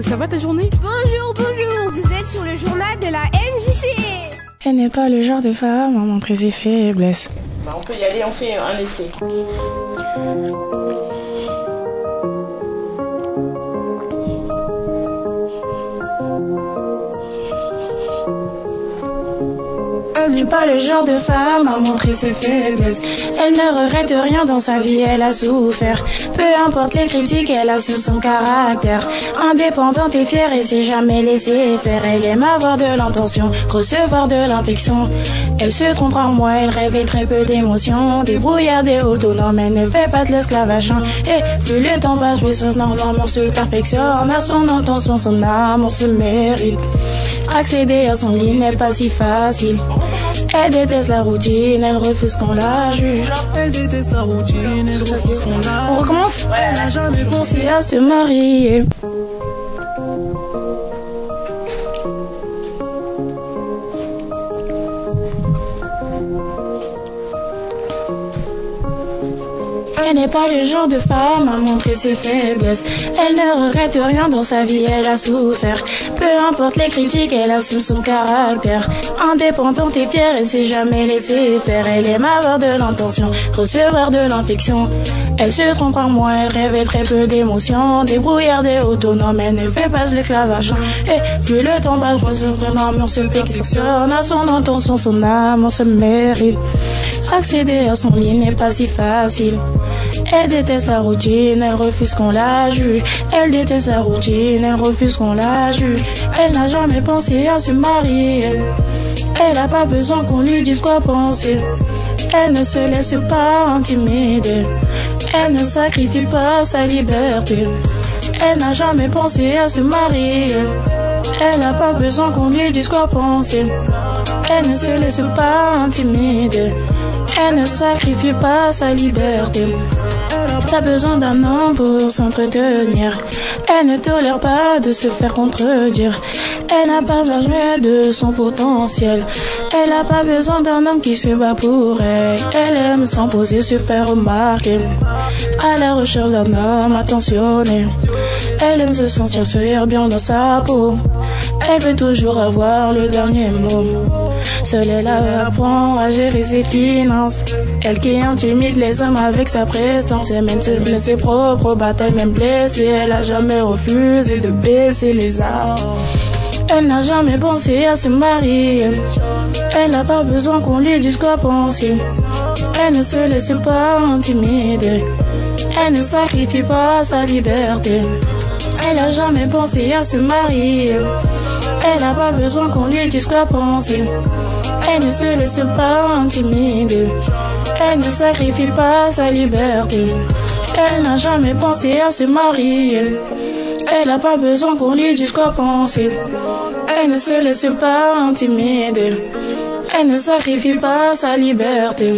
ça va ta journée? Bonjour, vous êtes sur le journal de la MJC. Elle n'est pas le genre de femme à montrer ses faiblesses. On peut y aller, on fait un essai. Elle n'est pas le genre de femme à montrer ses faiblesses. Elle ne regrette rien dans sa vie, elle a souffert. Peu importe les critiques, elle assume son caractère. Indépendante et fière et s'est jamais laissée faire. Elle aime avoir de l'intention, recevoir de l'affection. Elle se trompe rarement, elle révèle très peu d'émotions. Débrouillarde et autonome, elle ne fait pas de l'esclavage. Et plus le temps passe, plus son amour se perfectionne. À son intention, son amour se mérite. Accéder à son lit n'est pas si facile. Elle déteste la routine, elle refuse qu'on la juge. Elle déteste la routine, elle refuse qu'on la juge. On recommence? Elle n'a jamais pensé à se marier. Elle n'est pas le genre de femme à montrer ses faiblesses. Elle ne regrette rien dans sa vie, elle a souffert. Peu importe les critiques, elle assume son caractère. Indépendante et fière, elle s'est jamais laissée faire. Elle aime avoir de l'intention, recevoir de l'affection. Elle se trompe rarement, elle révèle très peu d'émotions. Débrouillarde et autonome, elle ne fait pas de l'esclavage. Et plus le temps passe, son amour se perfectionne. À son intention, son amour se mérite. Accéder à son lit n'est pas si facile. Elle déteste la routine, elle refuse qu'on la juge. Elle déteste la routine, elle refuse qu'on la juge. Elle n'a jamais pensé à se marier. Elle n'a pas besoin qu'on lui dise quoi penser. Elle ne se laisse pas intimider. Elle ne sacrifie pas sa liberté. Elle n'a jamais pensé à se marier. Elle n'a pas besoin qu'on lui dise quoi penser. Elle ne se laisse pas intimider. Elle ne sacrifie pas sa liberté. Elle n'a pas besoin d'un homme pour s'entretenir. Elle ne tolère pas de se faire contredire. Elle n'a pas besoin de son potentiel. Elle n'a pas besoin d'un homme qui se bat pour elle. Elle aime s'imposer, se faire remarquer. À la recherche d'un homme attentionné. Elle aime se sentir bien dans sa peau. Elle veut toujours avoir le dernier mot. Seule elle apprend à gérer ses finances. Elle qui intimide les hommes avec sa prestance. Elle mène ses propres batailles, même blessée. Elle a jamais refusé de baisser les armes. Elle n'a jamais pensé à se marier. Elle n'a pas besoin qu'on lui dise quoi penser. Elle ne se laisse pas intimider. Elle ne sacrifie pas sa liberté. Elle n'a jamais pensé à se marier. Elle n'a pas besoin qu'on lui dise quoi penser. Elle ne se laisse pas intimider. Elle ne sacrifie pas sa liberté. Elle n'a jamais pensé à se marier. Elle n'a pas besoin qu'on lui dise quoi penser. Elle ne se laisse pas intimider. Elle ne sacrifie pas sa liberté.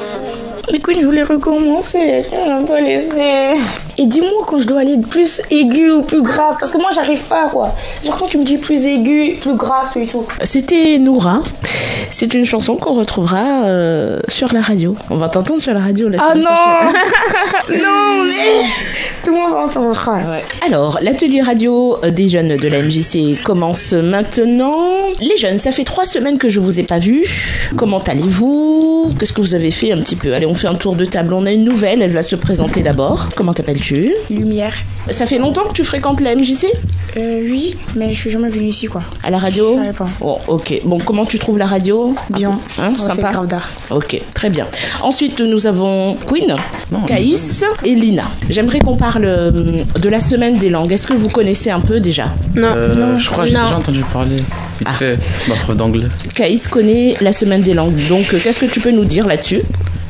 Écoute, je voulais recommencer. Elle m'a pas laissé. Et dis-moi quand je dois aller plus aigu ou plus grave. Parce que moi, j'arrive pas, quoi. Genre quand tu me dis plus aigu, plus grave, tout et tout. C'était Noura. C'est une chanson qu'on retrouvera sur la radio. On va t'entendre sur la radio la semaine prochaine. Non, mais... Tout le monde va entendre ça. Ouais. Alors, l'atelier radio des jeunes de la MJC commence maintenant. Les jeunes, ça fait 3 semaines que je vous ai pas vus. Comment allez-vous? Qu'est-ce que vous avez fait un petit peu? Allez, on fait un tour de table. On a une nouvelle, elle va se présenter d'abord. Comment t'appelles-tu? Lumière. Ça fait longtemps que tu fréquentes la MJC? Oui, mais je suis jamais venue ici, quoi. À la radio? Je savais pas. Oh, ok. Bon, comment tu trouves la radio? Bien. Hein, c'est sympa. grave d'art. Ok, très bien. Ensuite, nous avons Queen, Caïs et Lina. J'aimerais qu'on parle de la semaine des langues. Est-ce que vous connaissez un peu déjà? Non. Je crois que j'ai déjà entendu parler. Vite fait, ma prof d'anglais. Caïs connaît la semaine des langues. Donc, qu'est-ce que tu peux nous dire là-dessus?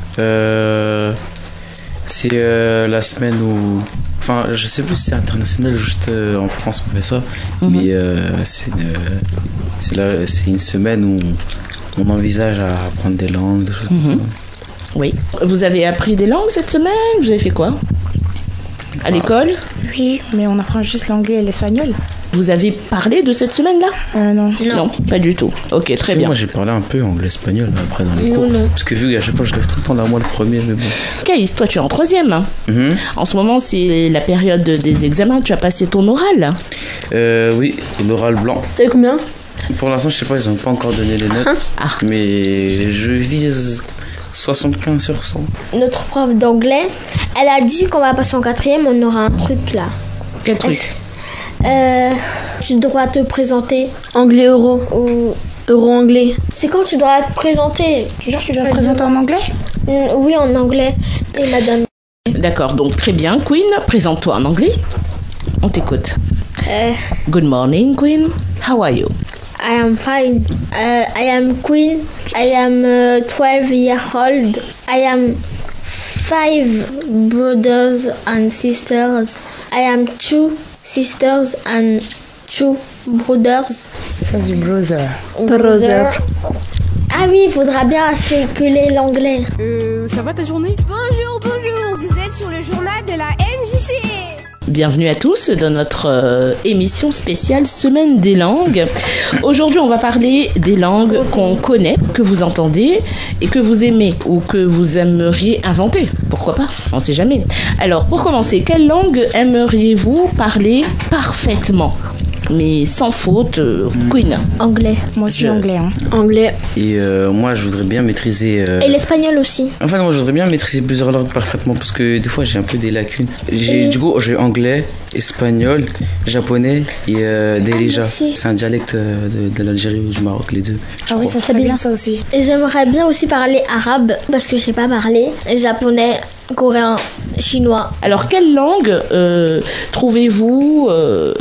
C'est la semaine où... Enfin, je sais plus si c'est international, juste en France on fait ça. Mais c'est une semaine où on envisage à apprendre des langues, des choses comme ça. Oui. Vous avez appris des langues cette semaine? Vous avez fait quoi? À l'école? Oui, mais on apprend juste l'anglais et l'espagnol. Vous avez parlé de cette semaine-là? Non. Non, pas du tout. Ok, très bien. Moi j'ai parlé un peu anglais-espagnol après dans les cours. Parce que vu qu'à chaque fois je lève tout le temps la moi le premier, mais bon. Caïs, toi tu es en 3e. En ce moment c'est la période des examens. Tu as passé ton oral? Oui, l'oral blanc. T'as eu combien? Pour l'instant, je sais pas, ils ont pas encore donné les notes. Mais je vise 75 sur 100. Notre prof d'anglais, elle a dit qu'on va passer en 4e, on aura un truc là. Quel truc? Tu dois te présenter. Anglais euro. Ou... Euro-anglais. C'est quand tu dois te présenter. Tu dois te présenter en anglais? Oui, en anglais. Et madame. D'accord, donc très bien. Queen, présente-toi en anglais. On t'écoute. Good morning, Queen. How are you? I am fine. I am Queen. I am 12 years old. I am 5 brothers and sisters. I am 2 sisters and 2 brothers. Ça dit brother. Brother. Ah oui, il faudra bien circuler l'anglais. Ça va ta journée? Bonjour, vous êtes sur le journal de la MJC. Bienvenue à tous dans notre émission spéciale Semaine des langues. Aujourd'hui, on va parler des langues qu'on connaît, que vous entendez et que vous aimez ou que vous aimeriez inventer. Pourquoi pas? On ne sait jamais. Alors, pour commencer, quelle langue aimeriez-vous parler parfaitement? Mais sans faute, Queen. Anglais. Moi aussi anglais. Hein. Anglais. Et moi, je voudrais bien maîtriser... Et l'espagnol aussi. Enfin, moi, je voudrais bien maîtriser plusieurs langues parfaitement parce que des fois, j'ai un peu des lacunes. Du coup, j'ai anglais, espagnol, japonais et derija. C'est un dialecte de l'Algérie ou du Maroc, les deux. Ah oui, ça serait bien ça aussi. Et j'aimerais bien aussi parler arabe parce que je sais pas parler. Japonais, coréen, chinois. Alors, quelle langue trouvez-vous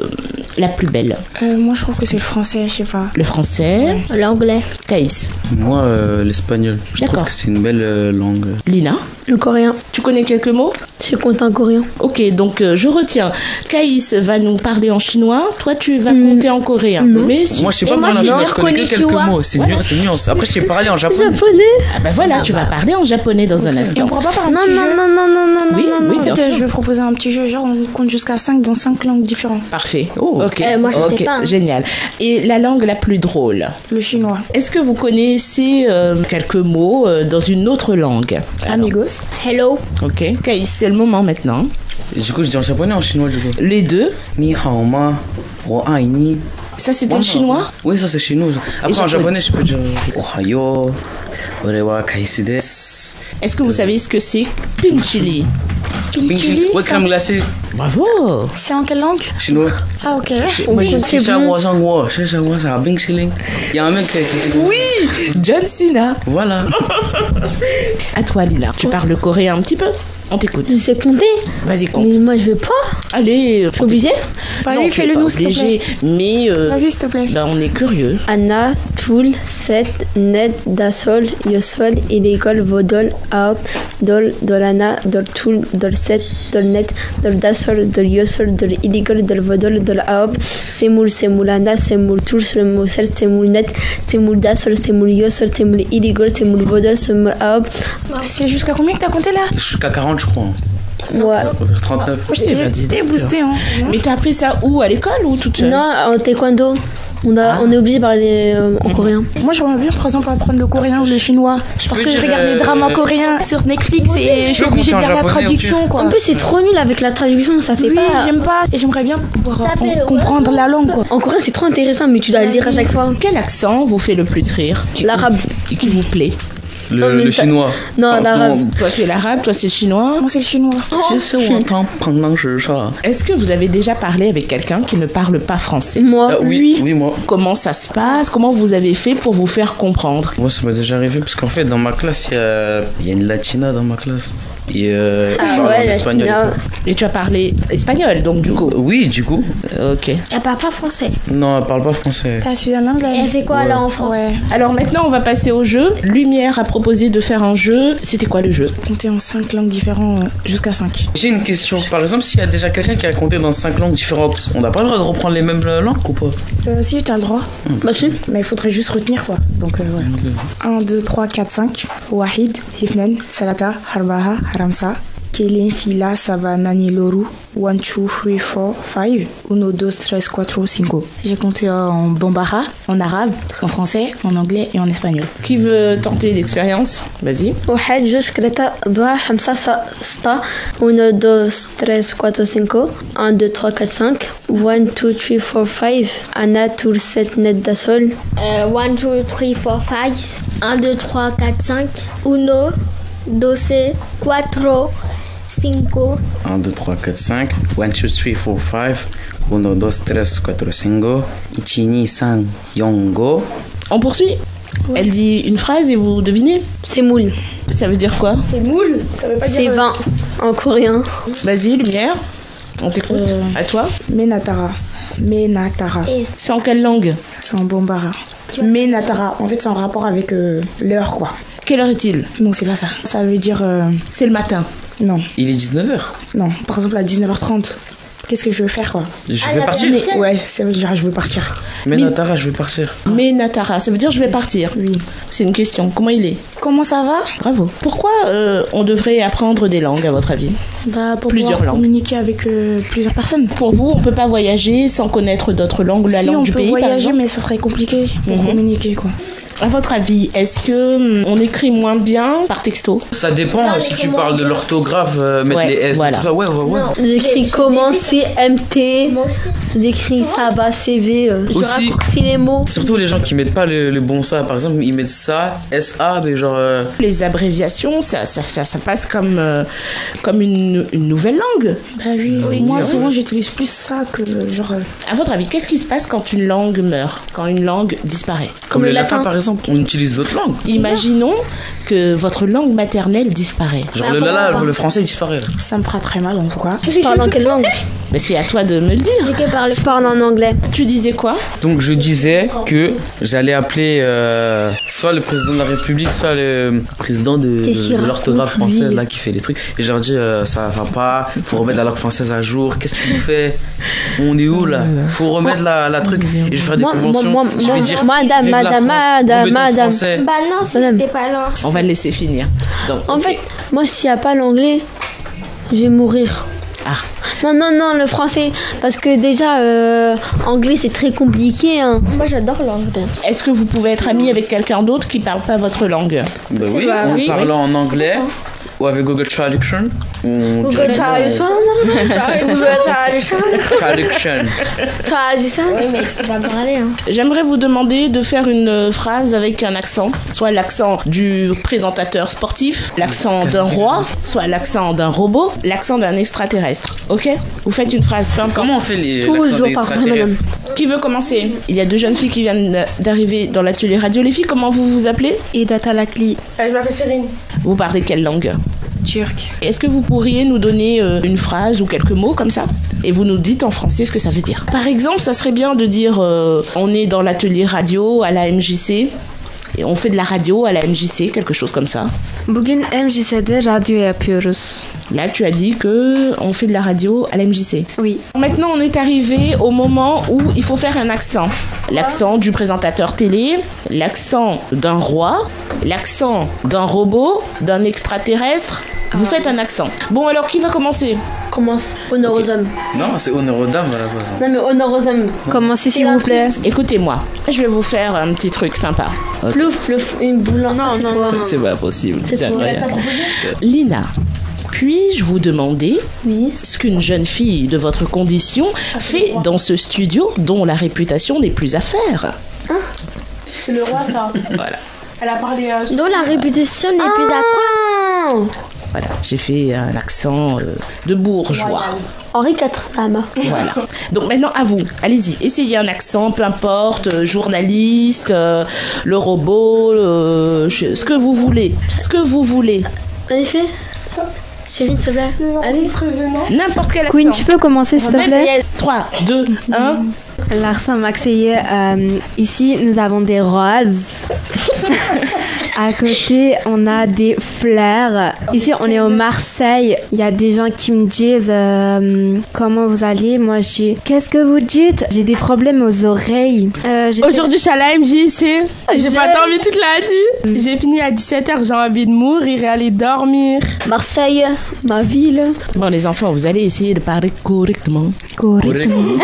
la plus belle? Moi, je trouve que c'est le français, je sais pas. Le français. L'anglais. Caïs. Moi, l'espagnol. Je trouve que c'est une belle langue. Lina. Le coréen. Tu connais quelques mots? Je compte en coréen. Ok, donc je retiens. Caïs va nous parler en chinois. Toi, tu vas compter en coréen. Mais moi, je sais pas moi, bien je je connais que quelques mots. C'est nuance. Après, je sais parler en japonais. Japonais. Ah bah voilà, tu vas parler en japonais dans un Et instant. on pourra pas faire un Non, petit non, jeu? non, non, non, non, Oui, non, oui, non. bien En fait, sûr. je vais proposer un petit jeu, genre on compte jusqu'à 5 dans 5 langues différentes. Parfait. Oh. Ok. Moi, je sais pas, hein. Génial. Et la langue la plus drôle? Le chinois. Est-ce que vous connaissez quelques mots dans une autre langue? Alors, Amigos. Hello. ok. Caïs, c'est le moment maintenant. Et du coup, je dis en japonais ou en chinois, du coup? Les deux. Ni hao ma, wo ai ni. Ça, c'était le chinois? Oui, ça c'est chinois. Après, en japonais, je peux dire Ohayo, Orewa Kaisi desu. Est-ce que vous savez ce que c'est? Pinchili. Pinchili, Ouais, crème glacée. Bravo. c'est en quelle langue? Chinois. Ah, ok. Moi, je C'est ça, c'est un Bing Shilling. Il y a un mec qui dit. Oui, John Cena. Voilà. À toi, Lila. Tu parles le coréen un petit peu? On t'écoute. Je sais compter. Vas-y, compte. Mais moi, je veux pas. Allez. Je suis obligée. Bah Non, oui, tu es fais-le pas nous, s'il te plaît. obligé, mais Vas-y, s'il te plaît. ben, on est curieux. Anna, Toul, Set, Ned, Dasol, Yosol, Ilécole, Vodol, Aop, Dol, Dolana, Dol Toul, Dol Set, Dol Net, Dol Dasol, Dol Yosol, Dol Ilécole, Dol Vodol, Dol Aop, Semoul, Semoulana, Semoul Toul, Semoul Set, Semoul Net, Semoul Dasol, Semoul Yosol, Semoul Ilécole, Semoul Vodol, Semoul Aop. C'est jusqu'à combien que t'as compté là? Jusqu'à 40, je crois. Ouais. 39. T'es boosté, hein. Mais t'as appris ça où? À l'école ou toute seule? Non, en taekwondo. On est obligé de parler en coréen. Moi, j'aimerais bien, par exemple, apprendre le coréen ou le chinois. Parce que je dire, regarde les dramas coréens sur Netflix et je suis obligée de compter en lire la japonais, traduction, quoi. En plus, c'est trop nul avec la traduction, ça fait Oui, pas. j'aime pas. Et j'aimerais bien pouvoir Ça fait- comprendre la langue, quoi. En coréen, c'est trop intéressant, mais tu dois le lire à chaque fois. Quel accent vous fait le plus rire? L'arabe. Et qui vous plaît? Non, mais Le ça- chinois. Non, l'arabe. Toi, c'est l'arabe, toi, c'est le chinois. Moi, c'est le chinois. Est-ce que vous avez déjà parlé avec quelqu'un qui ne parle pas français? Moi, Oui, moi. Comment ça se passe? Comment vous avez fait pour vous faire comprendre? Moi, ça m'est déjà arrivé parce qu'en fait, dans ma classe, il y a une latina dans ma classe. Et elle parle en espagnol. latina. Et tu as parlé espagnol, donc du coup. Oui, du coup. Ok. Elle parle pas français. Non, elle parle pas français. T'as su en anglais. Et elle fait quoi là en France? Ouais. Alors maintenant, on va passer au jeu. Lumière a proposé de faire un jeu. C'était quoi le jeu? Compter en 5 langues différentes jusqu'à 5. J'ai une question. Par exemple, s'il y a déjà quelqu'un qui a compté dans 5 langues différentes, on n'a pas le droit de reprendre les mêmes langues ou pas? Si, t'as le droit. Bah, si. Mais il faudrait juste retenir, quoi. Donc, ouais. 1, 2, 3, 4, 5. Wahid, Hifnen, Salata, Harbaha, Haramsa. Kelin, Fila, Sava, Nani, Loru, 1, 2, 3, 4, 5, 1, 2, 3, 4, 5. J'ai compté en bambara, en arabe, en français, en anglais et en espagnol. Qui veut tenter l'expérience? Vas-y. 1 2 3 4 5 6 1 2 3 4 5 1 2 3 4 5 1 2 3 4 5 Anna tour 7 net da sol 1, 2, 3, 4, 5. 1, 2, 3, 4, 5. 1, 2, 4, 5. 1, 2, 3, 4, 5. 1, 2, 3, 4, 5. 1, 2, 3, 4, 5. 1, 2, 5, 4. On poursuit. Elle dit une phrase et vous devinez. c'est moule, Ça veut dire quoi? C'est moule, ça veut pas c'est 20 en coréen. Vas-y, Lumière. On t'écoute. À toi. Menatara. Menatara. C'est en quelle langue? C'est en bambara. Menatara. En fait, c'est en rapport avec l'heure, quoi. Quelle heure est-il? Non, c'est pas ça. Ça veut dire... C'est le matin. non, Il est 19h. non. Par exemple, à 19h30. Qu'est-ce que je veux faire, quoi? Je vais partir. Ouais, ça veut dire je veux partir. Mais Natara, je vais partir. Mais Natara, ça veut dire je vais partir. Oui. C'est une question. Comment il est? Comment ça va? Bravo. Pourquoi on devrait apprendre des langues, à votre avis? Pour Plusieurs pouvoir langues. communiquer avec plusieurs personnes. Pour vous, on peut pas voyager sans connaître d'autres langues, la Si, langue on du peut pays, par voyager, exemple. mais ça serait compliqué pour communiquer, quoi. À votre avis, est-ce que on écrit moins bien par texto? Ça dépend. Si tu parles de l'orthographe, mettre Ouais, les S, voilà. tout ça, ouais. J'écris comment CMT, j'écris ça va CV, je Aussi- raccourcis les mots. Surtout les gens qui mettent pas le bon ça. Par exemple, ils mettent ça, SA, mais genre. Les abréviations, ça passe comme une nouvelle langue. Bah oui. Moi, souvent, j'utilise plus ça que genre... À votre avis, qu'est-ce qui se passe quand une langue meurt, quand une langue disparaît? Comme le latin, latin. par exemple. On utilise d'autres langues. Imaginons que votre langue maternelle disparaît. Genre le français il disparaît. Ça me fera très mal, en tout cas. Tu parles en quelle langue? Mais c'est à toi de me le dire. Je parle en anglais. Tu disais quoi? Donc je disais que j'allais appeler soit le président de la République, soit le président de Qu'est-ce qu'il l'orthographe raconte, lui française là qui fait les trucs. Et je leur dis ça va pas, faut remettre la langue française à jour. Qu'est-ce que tu nous fais? On est où là? Faut remettre la truc. Et je vais faire des conventions. Je vais dire madame, vive la France, madame, remettons madame. français. Bah non, Madame. c'était pas là. On va le laisser finir. Donc, En ok. fait, moi, s'il n'y a pas l'anglais, je vais mourir. Ah. Non, le français. Parce que déjà, anglais, c'est très compliqué. Hein. Moi, j'adore l'anglais. Est-ce que vous pouvez être ami avec quelqu'un d'autre qui parle pas votre langue? Bah oui, Bah en oui. parlant en anglais ou avec Google Traduction. Google Traduction. Google Traduction. Traduction. Oui, mais tu sais pas parler. Hein. J'aimerais vous demander de faire une phrase avec un accent, soit l'accent du présentateur sportif, l'accent d'un roi, soit l'accent d'un robot, l'accent d'un extraterrestre. Ok? Vous faites une phrase, peu importe. Comment on fait les Toujours l'accent des par extraterrestres? Qui veut commencer? Il y a deux jeunes filles qui viennent d'arriver dans l'atelier radio. Les filles, comment vous vous appelez? Ida Talakli. Je m'appelle Cyrine. Vous parlez quelle langue? Turc. Est-ce que vous pourriez nous donner une phrase ou quelques mots comme ça? Et vous nous dites en français ce que ça veut dire. Par exemple, ça serait bien de dire on est dans l'atelier radio à la MJC et on fait de la radio à la MJC, quelque chose comme ça. Bugün MJC'de radyo yapıyoruz. Là, tu as dit que on fait de la radio à la MJC. Oui. Maintenant, on est arrivé au moment où il faut faire un accent. L'accent du présentateur télé, l'accent d'un roi, l'accent d'un robot, d'un extraterrestre. Vous faites un accent. Bon, alors qui va commencer? Commence. Honneur aux hommes. Non, c'est honneur aux dames à la base. Non, mais honneur aux hommes. Commencez s'il vous plaît. Écoutez-moi, je vais vous faire un petit truc sympa. Ok. Plouf, une boule. Non. C'est pas possible. C'est trop incroyable. Lina, puis-je vous demander Oui. ce qu'une jeune fille de votre condition fait dans ce studio dont la réputation n'est plus à faire? C'est le roi, ça. Voilà. Elle a parlé... Donc la répétition n'est plus à quoi? Voilà, j'ai fait un accent de bourgeois. Henri IV, Lama. Voilà. Donc maintenant à vous, allez-y, essayez un accent, peu importe, journaliste, le robot, ce que vous voulez, Vas-y, fais. Chérie, s'il te plaît. Allez. n'importe quel accent. Queen, tu peux commencer s'il te plaît? 3, 2, 1. L'accent marseillais. Ici, nous avons des roses. À côté, on a des fleurs. Ici, on est au Marseille. Il y a des gens qui me disent comment vous allez. Moi, je dis qu'est-ce que vous dites? J'ai des problèmes aux oreilles. Aujourd'hui, je suis à la MJC. J'ai pas dormi toute la nuit. J'ai fini à 17h. J'ai envie de mourir et aller dormir. Marseille, ma ville. Bon, les enfants, vous allez essayer de parler correctement. Correctement.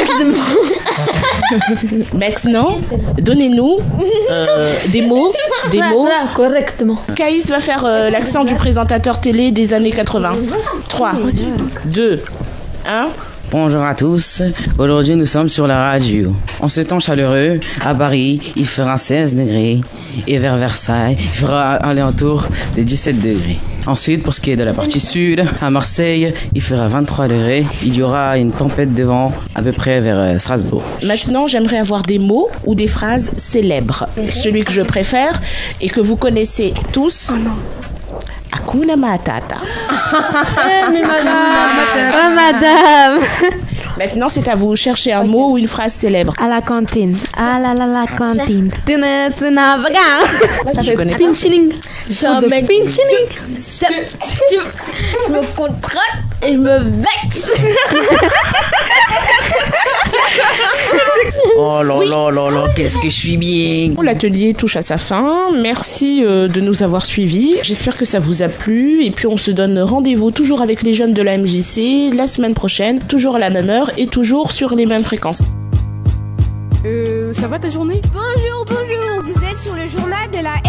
Maintenant, donnez-nous des mots. Voilà, correctement. Caïs va faire l'accent du présentateur télé des années 80. 3, 2, 1. Bonjour à tous, aujourd'hui nous sommes sur la radio. En ce temps chaleureux, à Paris, il fera 16 degrés et vers Versailles, il fera alentour de 17 degrés. Ensuite, pour ce qui est de la partie sud, à Marseille, il fera 23 degrés. Il y aura une tempête de vent à peu près vers Strasbourg. Maintenant, j'aimerais avoir des mots ou des phrases célèbres. Celui que je préfère et que vous connaissez tous. Hakuna Matata. Mais madame. Oh, madame. Maintenant, c'est à vous. Chercher un mot ou une phrase célèbre. À la cantine. Ah la cantine. Ça fait connais pas. pinching. Je me contracte et je me vexe. Oh là là là là, qu'est-ce que je suis bien. L'atelier touche à sa fin. Merci de nous avoir suivis. J'espère que ça vous a plu. Et puis, on se donne rendez-vous toujours avec les jeunes de la MJC la semaine prochaine, toujours à la même heure et toujours sur les mêmes fréquences. Ça va ta journée? Bonjour, vous êtes sur le journal de la